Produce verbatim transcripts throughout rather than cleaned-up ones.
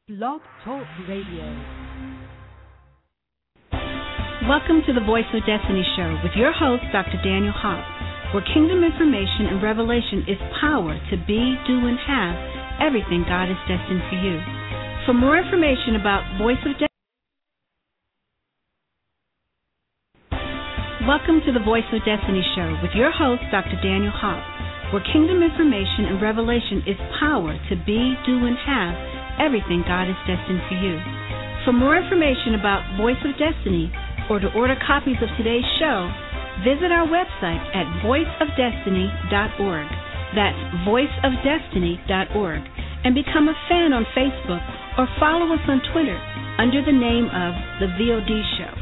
Blog Talk Radio. Welcome to the Voice of Destiny Show with your host, Doctor Daniel Hobbs, where kingdom information and revelation is power to be, do, and have everything God is destined for you. For more information about Voice of Destiny, welcome to the Voice of Destiny Show with your host, Doctor Daniel Hobbs, where kingdom information and revelation is power to be, do, and have everything God is destined for you. For more information about Voice of Destiny or to order copies of today's show, visit our website at voice of destiny dot org. That's voice of destiny dot org. And become a fan on Facebook or follow us on Twitter under the name of The V O D Show.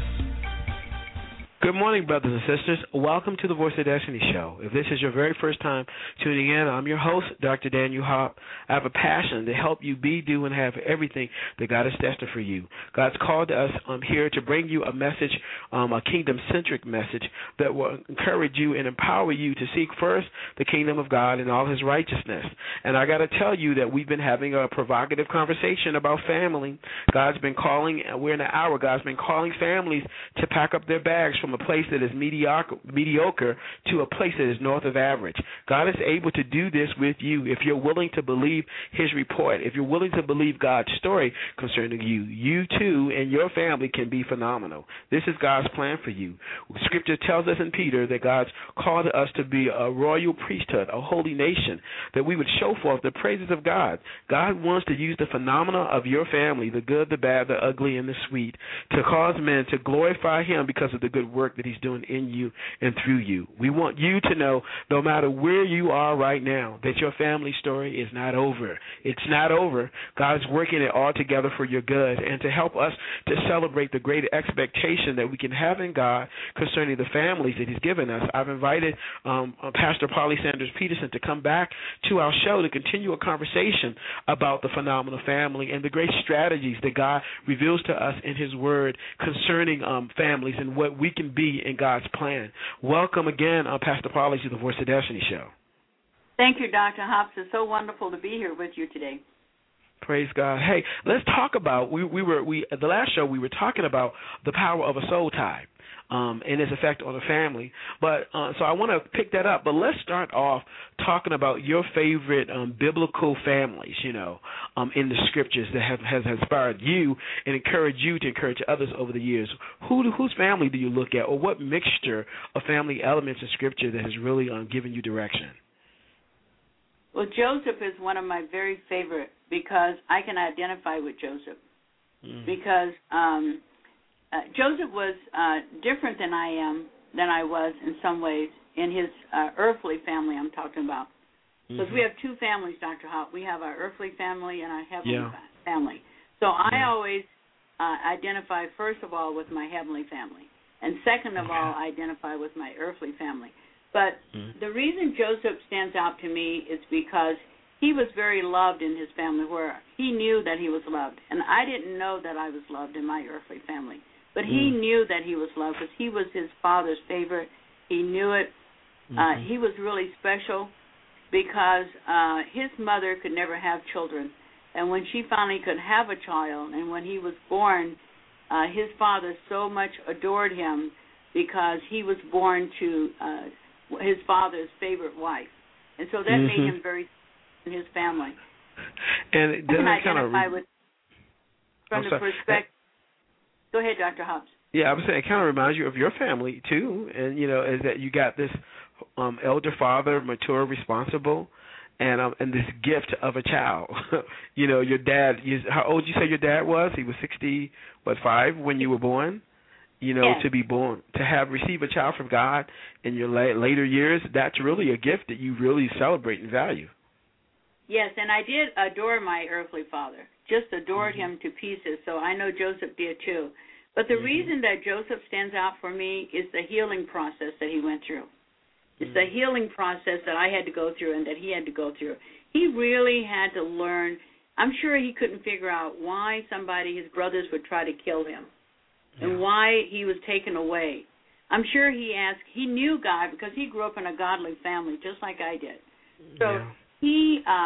Good morning, brothers and sisters. Welcome to the Voice of Destiny Show. If this is your very first time tuning in, I'm your host, Doctor Daniel Hobb. I have a passion to help you be, do, and have everything that God has destined for you. God's called us um, here to bring you a message, um, a kingdom-centric message that will encourage you and empower you to seek first the kingdom of God and all his righteousness. And I got to tell you that we've been having a provocative conversation about family. God's been calling, we're in an hour, God's been calling families to pack up their bags from a place that is mediocre, mediocre to a place that is north of average. God is able to do this with you if you're willing to believe his report, if you're willing to believe God's story concerning you. You too and your family can be phenomenal. This is God's plan for you. Scripture tells us in Peter that God's called us to be a royal priesthood, a holy nation, that we would show forth the praises of God. God wants to use the phenomena of your family, the good, the bad, the ugly, and the sweet, to cause men to glorify him because of the good work that he's doing in you and through you. We want you to know, no matter where you are right now, that your family story is not over. It's not over. God's working it all together for your good and to help us to celebrate the great expectation that we can have in God concerning the families that he's given us. I've invited um, Pastor Polly Sanders Peterson to come back to our show to continue a conversation about the phenomenal family and the great strategies that God reveals to us in his word concerning um, families and what we can be in God's plan. Welcome again, uh, Pastor Polly, to the Voice of Destiny Show. Thank you, Doctor Hobbs. It's so wonderful to be here with you today. Praise God. Hey, let's talk about, we, we were, we at the last show we were talking about the power of a soul tie. Um, and its effect on the family. But uh, so I want to pick that up. But let's start off talking about your favorite um, biblical families, you know, um, in the scriptures that have has inspired you and encouraged you to encourage others over the years. Who whose family do you look at, or what mixture of family elements in scripture that has really um, given you direction? Well, Joseph is one of my very favorite because I can identify with Joseph mm. because. Um, Uh, Joseph was uh, different than I am, than I was in some ways in his uh, earthly family I'm talking about. Because mm-hmm. we have two families, Doctor Hopp. We have our earthly family and our heavenly yeah. family. So I yeah. always uh, identify, first of all, with my heavenly family. And second of okay. all, identify with my earthly family. But mm-hmm. the reason Joseph stands out to me is because he was very loved in his family, where he knew that he was loved. And I didn't know that I was loved in my earthly family. But he mm. knew that he was loved because he was his father's favorite. He knew it. Mm-hmm. Uh, he was really special because uh, his mother could never have children. And when she finally could have a child, and when he was born, uh, his father so much adored him because he was born to uh, his father's favorite wife. And so that mm-hmm. made him very in his family. And then I can identify re- with from the perspective. Go ahead, Doctor Hobbs. Yeah, I was saying it kind of reminds you of your family, too, and, you know, is that you got this um, elder father, mature, responsible, and um, and this gift of a child. you know, your dad, you, how old did you say your dad was? He was sixty, what, five when you were born? You know, yes. to be born, to have receive a child from God in your la- later years, that's really a gift that you really celebrate and value. Yes, and I did adore my earthly father, just adored mm-hmm. him to pieces, so I know Joseph did too. But the mm-hmm. reason that Joseph stands out for me is the healing process that he went through. It's mm-hmm. the healing process that I had to go through and that he had to go through. He really had to learn. I'm sure he couldn't figure out why somebody, his brothers, would try to kill him yeah. and why he was taken away. I'm sure he asked, he knew God because he grew up in a godly family just like I did. So. Yeah. He, um,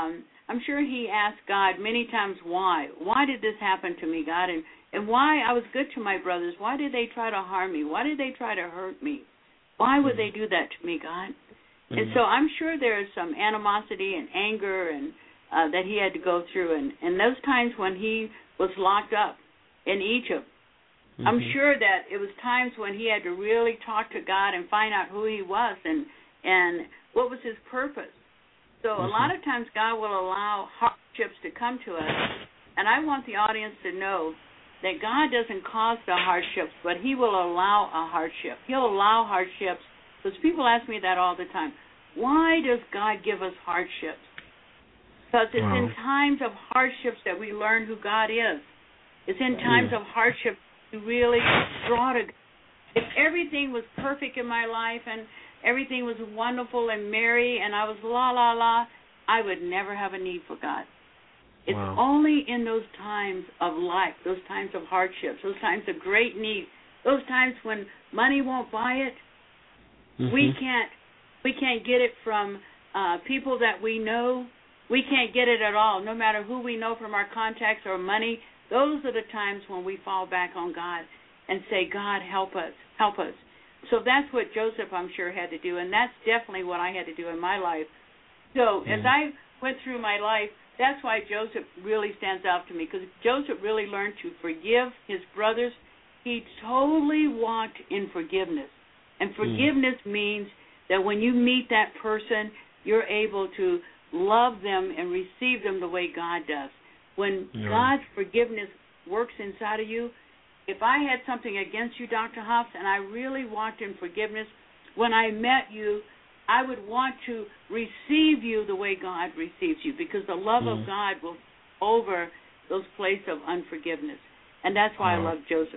I'm sure he asked God many times why. Why did this happen to me, God? And, and why I was good to my brothers. Why did they try to harm me? Why did they try to hurt me? Why would they do that to me, God? Mm-hmm. And so I'm sure there is some animosity and anger and uh, that he had to go through. And, and those times when he was locked up in Egypt, mm-hmm. I'm sure that it was times when he had to really talk to God and find out who he was and, and what was his purpose. So mm-hmm. a lot of times God will allow hardships to come to us. And I want the audience to know that God doesn't cause the hardships, but he will allow a hardship. He'll allow hardships, because people ask me that all the time. Why does God give us hardships? Because it's wow. in times of hardships that we learn who God is. It's in times yeah. of hardship we really draw to God. If everything was perfect in my life and everything was wonderful and merry and I was la, la, la, I would never have a need for God. It's wow. only in those times of life, those times of hardships, those times of great need, those times when money won't buy it, mm-hmm. we can't we can't get it from uh, people that we know. We can't get it at all, no matter who we know from our contacts or money. Those are the times when we fall back on God and say, God, help us, help us. So that's what Joseph, I'm sure, had to do, and that's definitely what I had to do in my life. So mm-hmm. as I went through my life, that's why Joseph really stands out to me, because Joseph really learned to forgive his brothers. He totally walked in forgiveness. And forgiveness mm. means that when you meet that person, you're able to love them and receive them the way God does. When yeah. God's forgiveness works inside of you, if I had something against you, Doctor Hobbs, and I really walked in forgiveness, when I met you, I would want to receive you the way God receives you, because the love mm. of God will over those places of unforgiveness. And that's why wow. I love Joseph.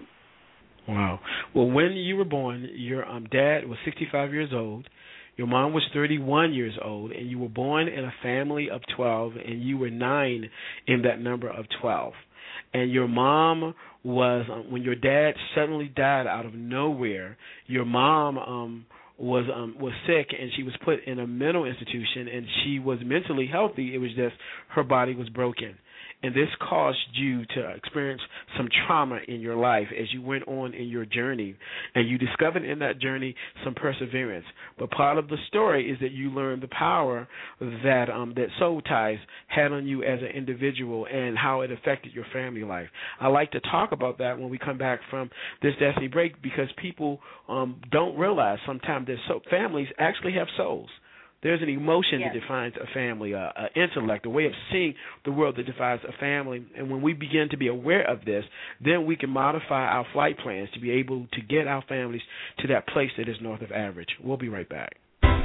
Wow. Well, when you were born, your um, dad was sixty-five years old, your mom was thirty-one years old, and you were born in a family of twelve, and you were nine in that number of twelve. And your mom was, um, when your dad suddenly died out of nowhere, your mom um, was um, was sick, and she was put in a mental institution, and she was mentally healthy. It was just her body was broken. And this caused you to experience some trauma in your life as you went on in your journey. And you discovered in that journey some perseverance. But part of the story is that you learned the power that um, that soul ties had on you as an individual and how it affected your family life. I like to talk about that when we come back from this Destiny Break, because people um, don't realize sometimes that so- families actually have souls. There's an emotion yes. that defines a family, an intellect, a way of seeing the world that defines a family. And when we begin to be aware of this, then we can modify our flight plans to be able to get our families to that place that is north of average. We'll be right back.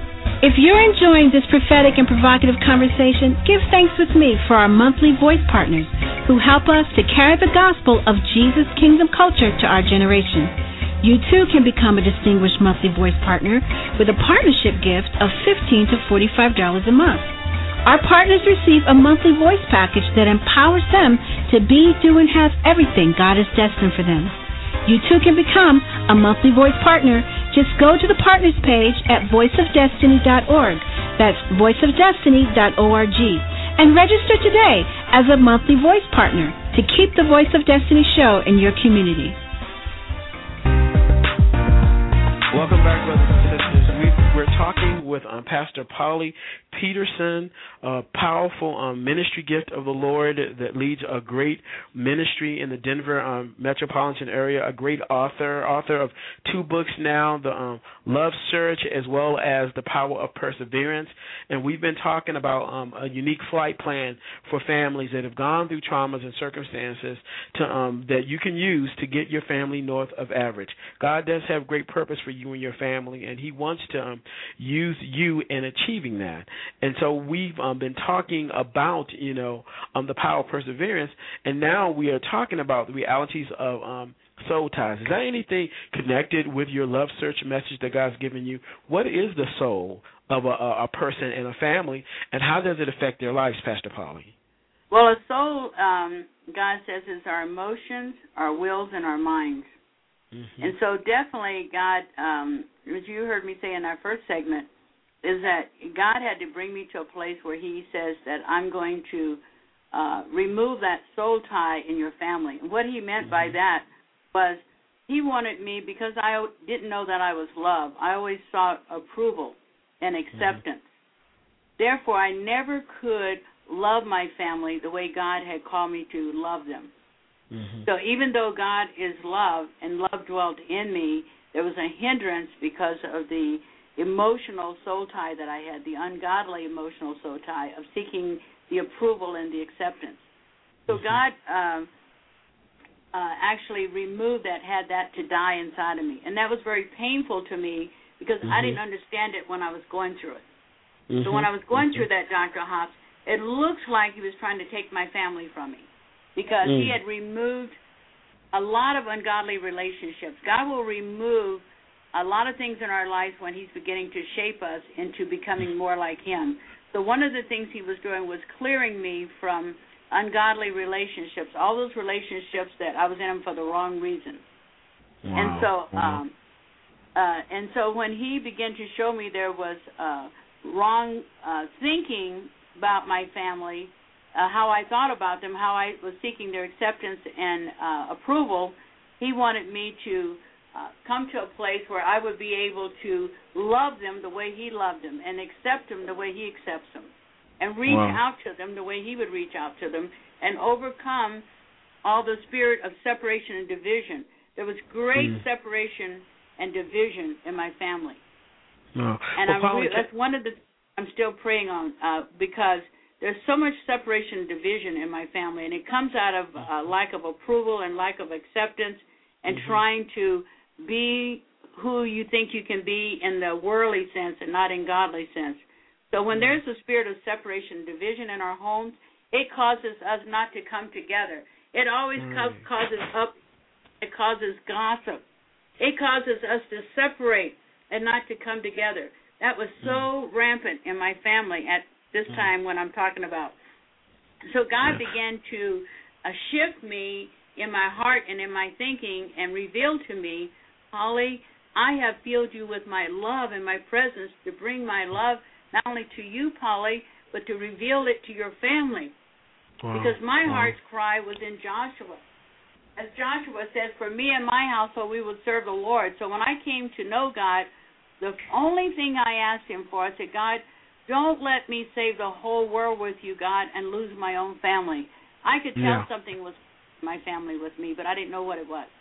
If you're enjoying this prophetic and provocative conversation, give thanks with me for our monthly voice partners who help us to carry the gospel of Jesus' kingdom culture to our generation. You too can become a distinguished monthly voice partner with a partnership gift of fifteen to forty-five dollars a month. Our partners receive a monthly voice package that empowers them to be, do, and have everything God has destined for them. You too can become a monthly voice partner. Just go to the partners page at voice of destiny dot org. That's voice of destiny dot org. And register today as a monthly voice partner to keep the Voice of Destiny show in your community. Welcome back, brothers and sisters. We, we're talking with um, Pastor Polly Peterson, a powerful um, ministry gift of the Lord that leads a great ministry in the Denver um, metropolitan area, a great author, author of two books now, The um, Love Search as well as The Power of Perseverance. And we've been talking about um, a unique flight plan for families that have gone through traumas and circumstances to, um, that you can use to get your family north of average. God does have great purpose for you and your family, and he wants to um, use you in achieving that. And so we've um, been talking about, you know, um, the power of perseverance, and now we are talking about the realities of um, soul ties. Is there anything connected with your love search message that God's given you? What is the soul of a, a person and a family, and how does it affect their lives, Pastor Polly? Well, a soul, um, God says, is our emotions, our wills, and our minds. Mm-hmm. And so definitely God, um, as you heard me say in our first segment, is that God had to bring me to a place where he says that I'm going to uh, remove that soul tie in your family. And what he meant mm-hmm. by that was he wanted me, because I didn't know that I was loved, I always sought approval and acceptance. Mm-hmm. Therefore, I never could love my family the way God had called me to love them. Mm-hmm. So even though God is love and love dwelt in me, there was a hindrance because of the emotional soul tie that I had, the ungodly emotional soul tie of seeking the approval and the acceptance. So mm-hmm. God um, uh, actually removed that, had that to die inside of me. And that was very painful to me because mm-hmm. I didn't understand it when I was going through it. Mm-hmm. So when I was going mm-hmm. through that, Doctor Hobbs, it looks like he was trying to take my family from me because mm. he had removed a lot of ungodly relationships. God will remove a lot of things in our lives when he's beginning to shape us into becoming more like him. So one of the things he was doing was clearing me from ungodly relationships, all those relationships that I was in them for the wrong reasons. Wow. And so um, uh, and so when he began to show me there was uh, wrong uh, thinking about my family, uh, how I thought about them, how I was seeking their acceptance and uh, approval, he wanted me to uh, come to a place where I would be able to love them the way he loved them and accept them the way he accepts them and reach wow. out to them the way he would reach out to them and overcome all the spirit of separation and division. There was great mm. separation and division in my family. No. And well, I'm Polly, re- that's one of the I'm still praying on uh, because there's so much separation and division in my family, and it comes out of uh, lack of approval and lack of acceptance and mm-hmm. trying to be who you think you can be in the worldly sense and not in godly sense. So when mm-hmm. there's a spirit of separation and division in our homes, it causes us not to come together. It always mm-hmm. co- causes up. It causes gossip. It causes us to separate and not to come together. That was so mm. rampant in my family at this mm. time when I'm talking about. So God yeah. began to uh, shift me in my heart and in my thinking and reveal to me, Polly, I have filled you with my love and my presence to bring my love not only to you, Polly, but to reveal it to your family. Wow. Because my wow. heart's cry was in Joshua. As Joshua said, for me and my household, we would serve the Lord. So when I came to know God, the only thing I asked him for, I said, God, don't let me save the whole world with you, God, and lose my own family. I could tell yeah. something was my family with me, but I didn't know what it was.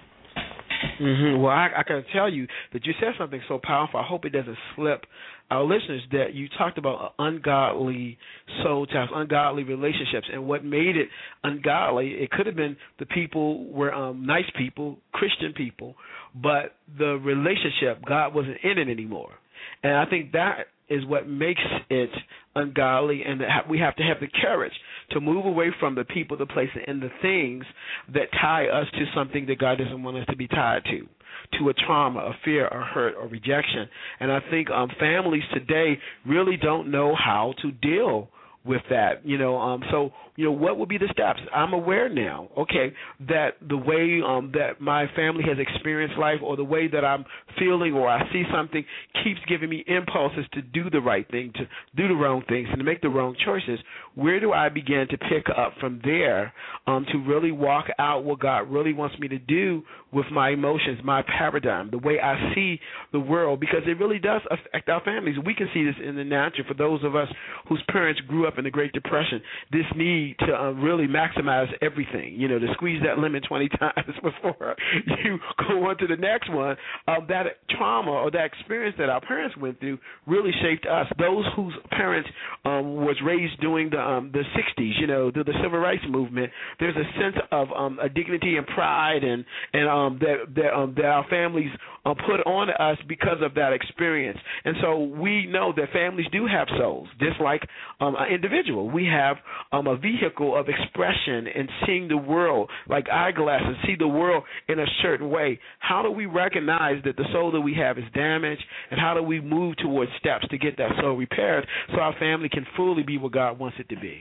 Mm-hmm. Well, I, I can tell you that you said something so powerful. I hope it doesn't slip our listeners that you talked about ungodly soul ties, ungodly relationships, and what made it ungodly. It could have been the people were um, nice people, Christian people, but the relationship, God wasn't in it anymore. And I think that is what makes it ungodly, and that we have to have the courage to move away from the people, the places, and the things that tie us to something that God doesn't want us to be tied to, to a trauma, a fear, or hurt, or rejection. And I think um, families today really don't know how to deal with that, you know, um, so, you know, what would be the steps? I'm aware now, okay, that the way um, that my family has experienced life or the way that I'm feeling or I see something keeps giving me impulses to do the right thing, to do the wrong things, and to make the wrong choices. Where do I begin to pick up from there um, to really walk out what God really wants me to do with my emotions, my paradigm, the way I see the world, because it really does affect our families. We can see this in the natural for those of us whose parents grew up in the Great Depression, this need to uh, really maximize everything, you know, to squeeze that lemon twenty times before you go on to the next one. Uh, that trauma or that experience that our parents went through really shaped us. Those whose parents um, was raised during the um, the sixties, you know, the, the Civil Rights Movement, there's a sense of um, a dignity and pride and, and um, that, that, um, that our families uh, put on us because of that experience. And so we know that families do have souls, just like um, an individual. We have um, a vehicle of expression and seeing the world like eyeglasses, see the world in a certain way. How do we recognize that the soul that we have is damaged, and how do we move towards steps to get that soul repaired so our family can fully be what God wants it to be?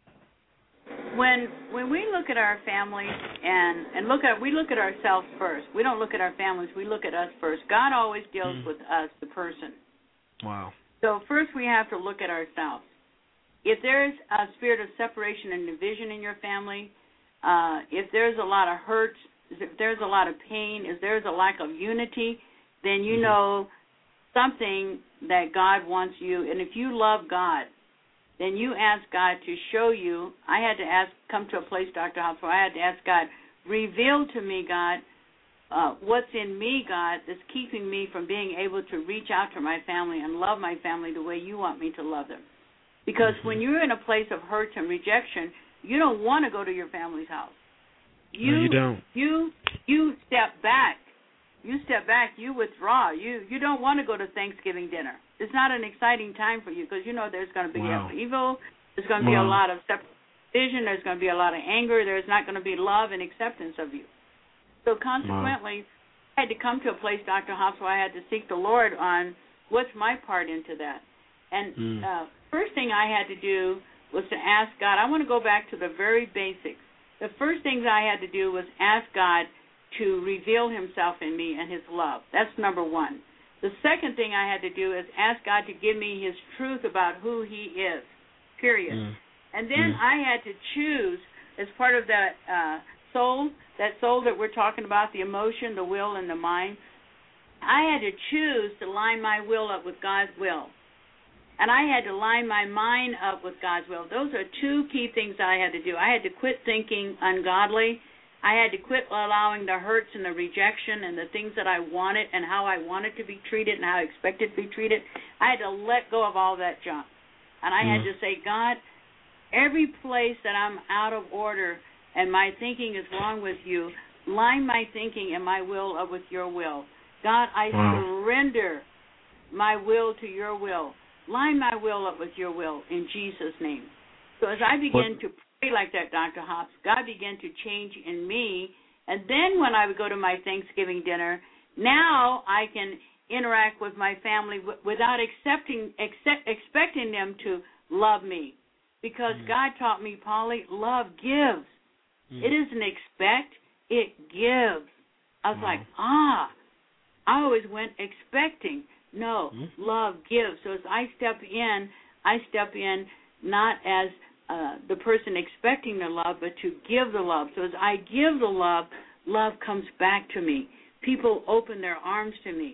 When when we look at our families and, and look at we look at ourselves first. We don't look at our families. We look at us first. God always deals mm. with us, the person. Wow. So first we have to look at ourselves. If there's a spirit of separation and division in your family, uh, if there's a lot of hurt, if there's a lot of pain, if there's a lack of unity, then you mm-hmm. know something that God wants you. And if you love God, then you ask God to show you. I had to ask, come to a place, Doctor Hobbs, where I had to ask God, reveal to me, God, uh, what's in me, God, that's keeping me from being able to reach out to my family and love my family the way you want me to love them. Because mm-hmm. when you're in a place of hurt and rejection, you don't want to go to your family's house. You, no, you don't. You you step back. You step back. You withdraw. You you don't want to go to Thanksgiving dinner. It's not an exciting time for you because you know there's going to be wow. evil. There's going to wow. be a lot of division. There's going to be a lot of anger. There's not going to be love and acceptance of you. So consequently, wow. I had to come to a place, Doctor Hobbs, where I had to seek the Lord on what's my part into that. And mm. uh, first thing I had to do was to ask God. I want to go back to the very basics. The first things I had to do was ask God to reveal himself in me and his love. That's number one. The second thing I had to do is ask God to give me his truth about who he is, period. Mm. And then mm. I had to choose, as part of that uh, soul, that soul that we're talking about, the emotion, the will, and the mind, I had to choose to line my will up with God's will. And I had to line my mind up with God's will. Those are two key things that I had to do. I had to quit thinking ungodly. I had to quit allowing the hurts and the rejection and the things that I wanted and how I wanted to be treated and how I expected to be treated. I had to let go of all that junk. And I mm. had to say, God, every place that I'm out of order and my thinking is wrong with you, line my thinking and my will up with your will. God, I wow. surrender my will to your will. Line my will up with your will in Jesus' name. So as I began what? to pray like that, Doctor Hobbs, God began to change in me. And then when I would go to my Thanksgiving dinner, now I can interact with my family w- without accepting, accept, expecting them to love me. Because mm. God taught me, Polly, love gives. Mm. It isn't expect, it gives. I was wow. like, ah, I always went expecting. No, mm-hmm. love gives. So as I step in, I step in not as uh, the person expecting the love, but to give the love. So as I give the love, love comes back to me. People open their arms to me.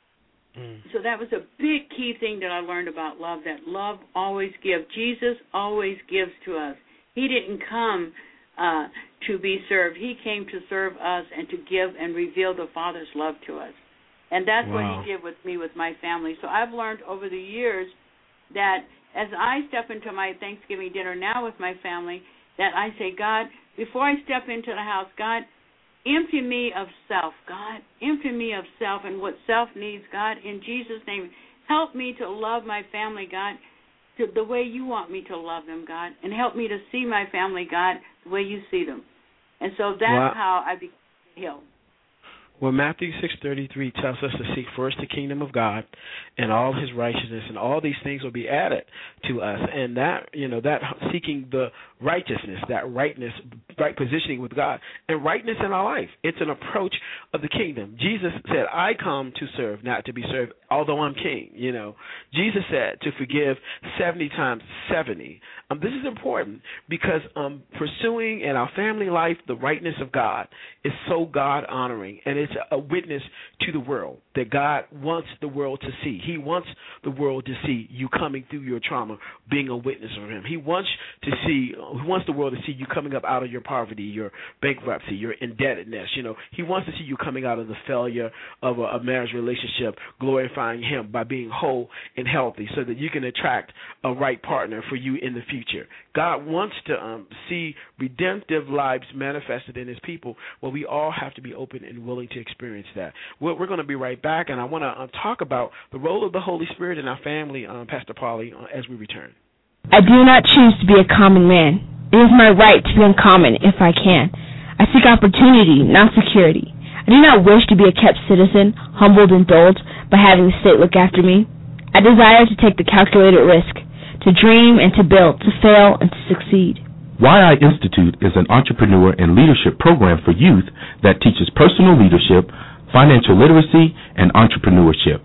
Mm. So that was a big key thing that I learned about love, that love always gives. Jesus always gives to us. He didn't come uh, to be served. He came to serve us and to give and reveal the Father's love to us. And that's wow. what he did with me, with my family. So I've learned over the years that as I step into my Thanksgiving dinner now with my family, that I say, God, before I step into the house, God, empty me of self, God. Empty me of self and what self needs, God. In Jesus' name, help me to love my family, God, to the way you want me to love them, God. And help me to see my family, God, the way you see them. And so that's wow. how I became healed. Well, Matthew six thirty-three tells us to seek first the kingdom of God and all his righteousness, and all these things will be added to us. And that, you know, that seeking the righteousness, that rightness, right positioning with God, and rightness in our life. It's an approach of the kingdom. Jesus said, I come to serve, not to be served, although I'm king, you know. Jesus said to forgive seventy times seventy. Um, this is important because um, pursuing in our family life the rightness of God is so God-honoring, and it's a witness to the world that God wants the world to see. He wants the world to see you coming through your trauma, being a witness of him. He wants to see, he wants the world to see you coming up out of your poverty, your bankruptcy, your indebtedness. You know, he wants to see you coming out of the failure of a, a marriage relationship, glorifying him by being whole and healthy, so that you can attract a right partner for you in the future. God wants to um, see redemptive lives manifested in his people. Well, we all have to be open and willing to experience that. We're, we're going to be right back, and I want to uh, talk about the role of the Holy Spirit in our family, um, Pastor Polly, uh, as we return. I do not choose to be a common man. It is my right to be uncommon if I can. I seek opportunity, not security. I do not wish to be a kept citizen, humbled and dulled by having the state look after me. I desire to take the calculated risk, to dream and to build, to fail and to succeed. Y I Institute is an entrepreneur and leadership program for youth that teaches personal leadership, financial literacy, and entrepreneurship.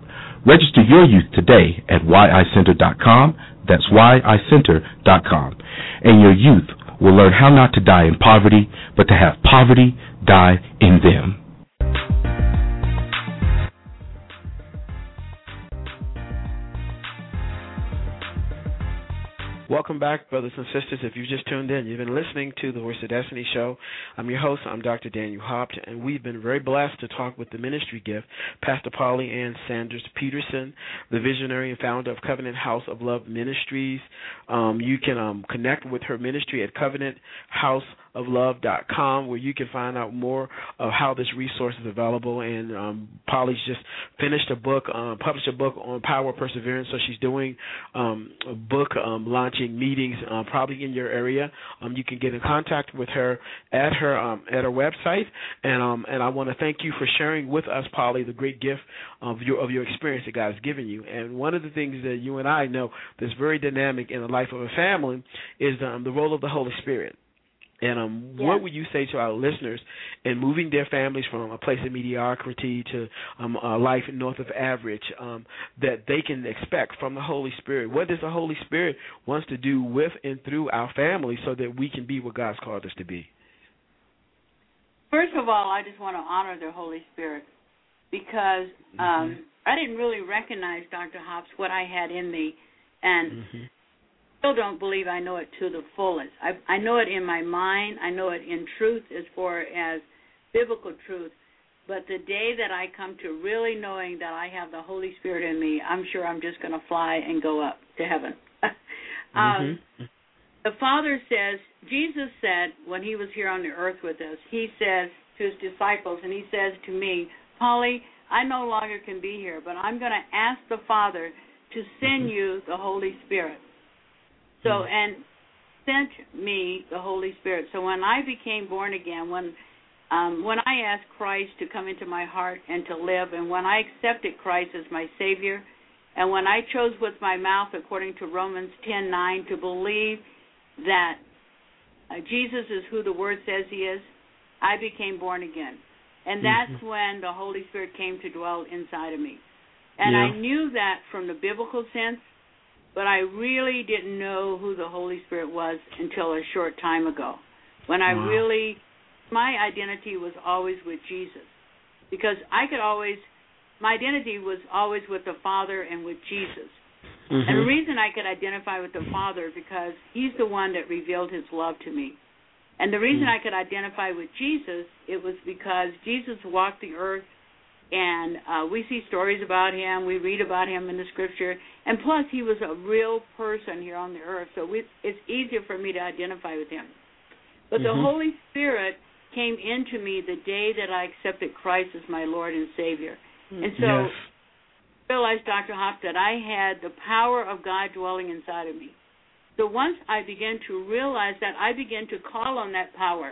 Register your youth today at y i center dot com. That's y i center dot com. And your youth will learn how not to die in poverty, but to have poverty die in them. Welcome back, brothers and sisters. If you've just tuned in, you've been listening to the Voice of Destiny show. I'm your host. I'm Doctor Daniel Hopt, and we've been very blessed to talk with the ministry gift, Pastor Polly Ann Sanders Peterson, the visionary and founder of Covenant House of Love Ministries. Um, you can um, connect with her ministry at covenant house of love dot com, where you can find out more of how this resource is available. And um, Polly's just finished a book, uh, published a book on power of perseverance, so she's doing um, a book um, launching meetings uh, probably in your area. Um, you can get in contact with her at her um, at her website. And um, and I want to thank you for sharing with us, Polly, the great gift of your of your experience that God has given you. And one of the things that you and I know that's very dynamic in the life of a family is um, the role of the Holy Spirit. And um, yeah. what would you say to our listeners in moving their families from a place of mediocrity to um, a life north of average um, that they can expect from the Holy Spirit? What does the Holy Spirit wants to do with and through our families so that we can be what God's called us to be? First of all, I just want to honor the Holy Spirit because um, mm-hmm. I didn't really recognize, Doctor Hops, what I had in me, and mm-hmm. still don't believe I know it to the fullest. I, I know it in my mind. I know it in truth as far as biblical truth. But the day that I come to really knowing that I have the Holy Spirit in me, I'm sure I'm just going to fly and go up to heaven. um, mm-hmm. The Father says, Jesus said when he was here on the earth with us, he says to his disciples, and he says to me, Polly, I no longer can be here, but I'm going to ask the Father to send you the Holy Spirit. So, and sent me the Holy Spirit. So when I became born again, when um, when I asked Christ to come into my heart and to live, and when I accepted Christ as my Savior, and when I chose with my mouth, according to Romans ten nine, to believe that uh, Jesus is who the Word says he is, I became born again. And that's mm-hmm. when the Holy Spirit came to dwell inside of me. And yeah. I knew that from the biblical sense, but I really didn't know who the Holy Spirit was until a short time ago, when I wow. really, my identity was always with Jesus, because I could always, my identity was always with the Father and with Jesus. Mm-hmm. And the reason I could identify with the Father, because he's the one that revealed his love to me. And the reason mm-hmm. I could identify with Jesus, it was because Jesus walked the earth, and uh, we see stories about him, we read about him in the Scripture, and plus he was a real person here on the earth, so we, it's easier for me to identify with him. But mm-hmm. the Holy Spirit came into me the day that I accepted Christ as my Lord and Savior. And so yes. I realized, Doctor Hop, that I had the power of God dwelling inside of me. So once I began to realize that, I began to call on that power.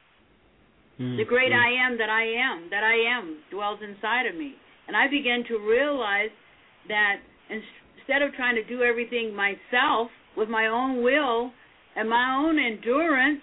Mm-hmm. The great I am that I am, that I am, dwells inside of me. And I began to realize that instead of trying to do everything myself with my own will and my own endurance,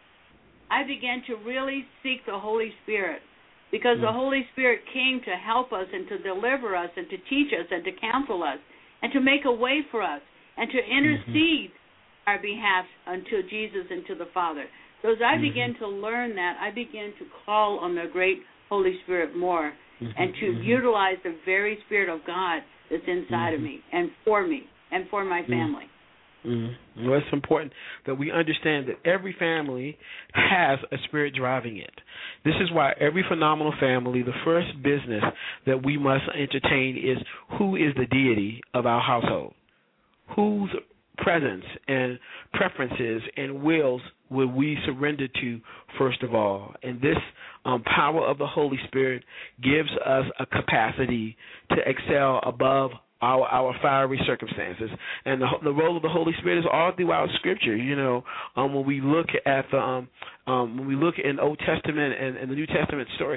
I began to really seek the Holy Spirit, because mm-hmm. the Holy Spirit came to help us and to deliver us and to teach us and to counsel us and to make a way for us and to intercede mm-hmm. our behalf unto Jesus and to the Father. So as I mm-hmm. began to learn that, I began to call on the great Holy Spirit more mm-hmm. and to mm-hmm. utilize the very Spirit of God that's inside mm-hmm. of me and for me and for my family. Mm-hmm. Well, it's important that we understand that every family has a spirit driving it. This is why every phenomenal family, the first business that we must entertain is, who is the deity of our household? Whose presence and preferences and wills will we surrender to first of all? And this um, power of the Holy Spirit gives us a capacity to excel above Our, our fiery circumstances. And the, the role of the Holy Spirit is all throughout Scripture. You know, um, when we look at the um, um, when we look in Old Testament and, and the New Testament stories,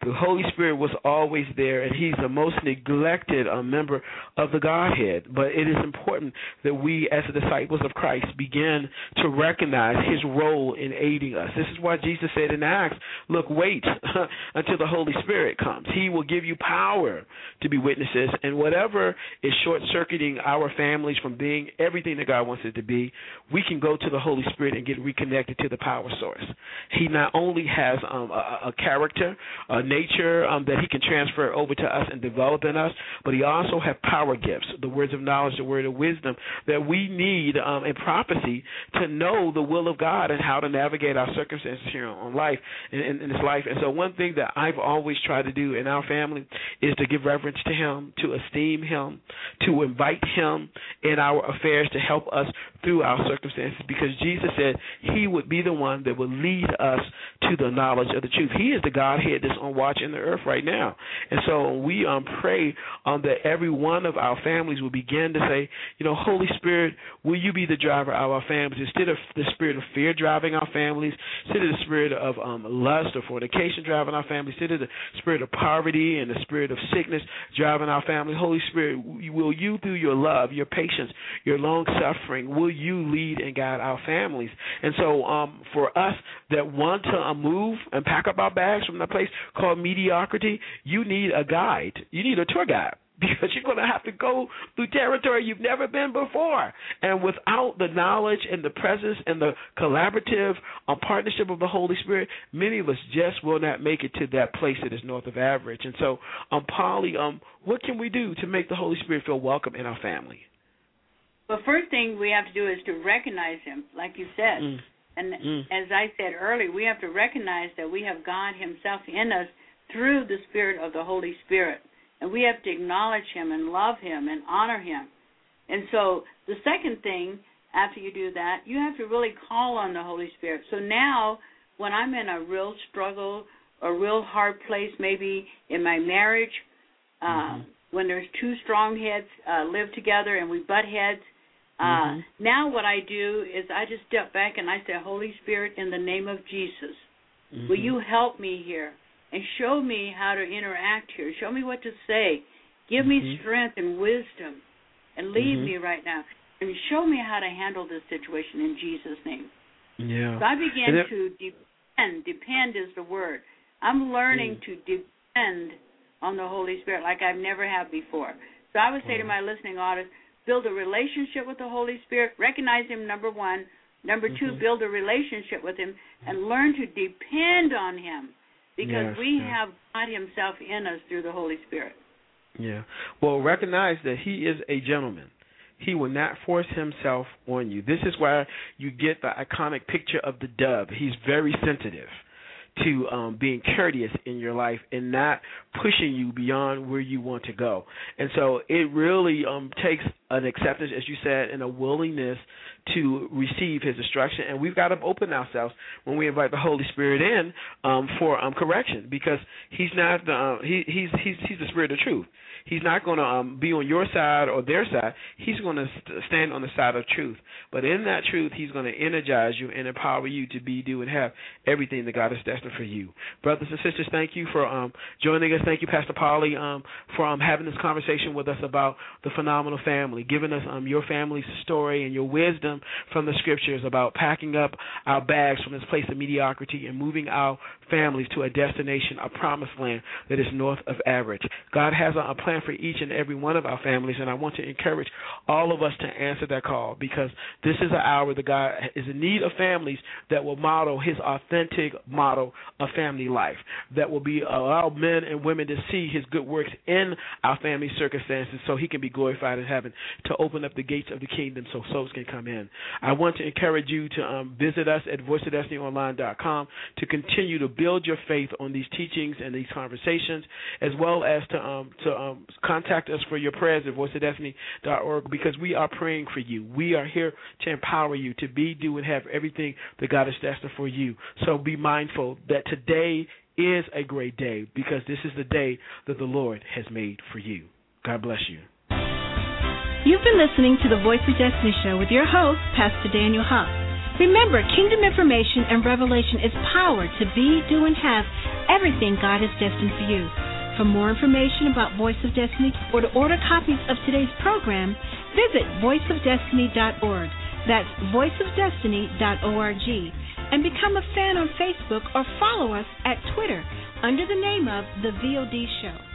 The Holy Spirit was always there, and he's the most neglected uh, member of the Godhead. But it is important that we, as the disciples of Christ, begin to recognize his role in aiding us. This is why Jesus said in Acts, look, wait until the Holy Spirit comes. He will give you power to be witnesses, and whatever is short-circuiting our families from being everything that God wants it to be, we can go to the Holy Spirit and get reconnected to the power source. He not only has um, a, a character, a nature um, that he can transfer over to us and develop in us, but he also has power gifts, the words of knowledge, the word of wisdom, that we need um, in prophecy to know the will of God and how to navigate our circumstances here on life, in, in, in this life. And so one thing that I've always tried to do in our family is to give reverence to him, to esteem him, to invite him in our affairs to help us through our circumstances, because Jesus said he would be the one that would lead us to the knowledge of the truth. He is the Godhead that's on watch in the earth right now. And so we um, pray um, that every one of our families will begin to say, you know, Holy Spirit, will you be the driver of our families? Instead of the spirit of fear driving our families, instead of the spirit of um, lust or fornication driving our families, instead of the spirit of poverty and the spirit of sickness driving our family, Holy Spirit, will you, through your love, your patience, your long-suffering, will you lead and guide our families? And so um, for us that want to uh, move and pack up our bags from the place called mediocrity, you need a guide. You need a tour guide, because you're going to have to go through territory you've never been before. And without the knowledge and the presence and the collaborative uh, partnership of the Holy Spirit, many of us just will not make it to that place that is north of average. And so, um, Polly, um, what can we do to make the Holy Spirit feel welcome in our family? Well, first thing we have to do is to recognize him, like you said. Mm. And mm. as I said earlier, we have to recognize that we have God himself in us through the Spirit of the Holy Spirit. And we have to acknowledge him and love him and honor him. And so the second thing, after you do that, you have to really call on the Holy Spirit. So now when I'm in a real struggle, a real hard place, maybe in my marriage, uh, mm-hmm. when there's two strong heads uh, live together and we butt heads, uh, mm-hmm. now what I do is I just step back and I say, Holy Spirit, in the name of Jesus, mm-hmm. will you help me here? And show me how to interact here. Show me what to say. Give mm-hmm. me strength and wisdom. And lead mm-hmm. me right now. And show me how to handle this situation in Jesus' name. Yeah. So I began it, to depend. Depend is the word. I'm learning mm. to depend on the Holy Spirit like I've never have before. So I would say mm. to my listening audience, build a relationship with the Holy Spirit. Recognize him, number one. Number mm-hmm. two, build a relationship with him and learn to depend on him. Because yes, we yeah. have God himself in us through the Holy Spirit. Yeah. Well, recognize that he is a gentleman. He will not force himself on you. This is why you get the iconic picture of the dove. He's very sensitive to um, being courteous in your life and not pushing you beyond where you want to go. And so it really um, takes an acceptance, as you said, and a willingness to receive his instruction. And we've got to open ourselves when we invite the Holy Spirit in um, for um, correction, because he's not uh, he, he's he's he's the Spirit of truth. He's not going to um, be on your side or their side. He's going to st- stand on the side of truth. But in that truth, he's going to energize you and empower you to be, do, and have everything that God has destined for you. Brothers and sisters, thank you for um, joining us. Thank you, Pastor Polly, um, for um, having this conversation with us about the phenomenal family, giving us um, your family's story and your wisdom from the Scriptures about packing up our bags from this place of mediocrity and moving our families to a destination, a promised land that is north of average. God has a, a plan for each and every one of our families, and I want to encourage all of us to answer that call, because this is an hour that God is in need of families that will model his authentic model of family life, that will be allow men and women to see his good works in our family circumstances so he can be glorified in heaven, to open up the gates of the kingdom so souls can come in. I want to encourage you to um, visit us at voice of destiny online dot com to continue to build your faith on these teachings and these conversations, as well as to um, to um, contact us for your prayers at voice of destiny dot org, because we are praying for you. We are here to empower you to be, do, and have everything that God has destined for you. So be mindful that today is a great day, because this is the day that the Lord has made for you. God bless you. You've been listening to the Voice of Destiny Show with your host, Pastor Daniel Huff. Remember, kingdom information and revelation is power to be, do, and have everything God has destined for you. For more information about Voice of Destiny or to order copies of today's program, visit voice of destiny dot org. That's voice of destiny dot org. And become a fan on Facebook or follow us at Twitter under the name of The V O D Show.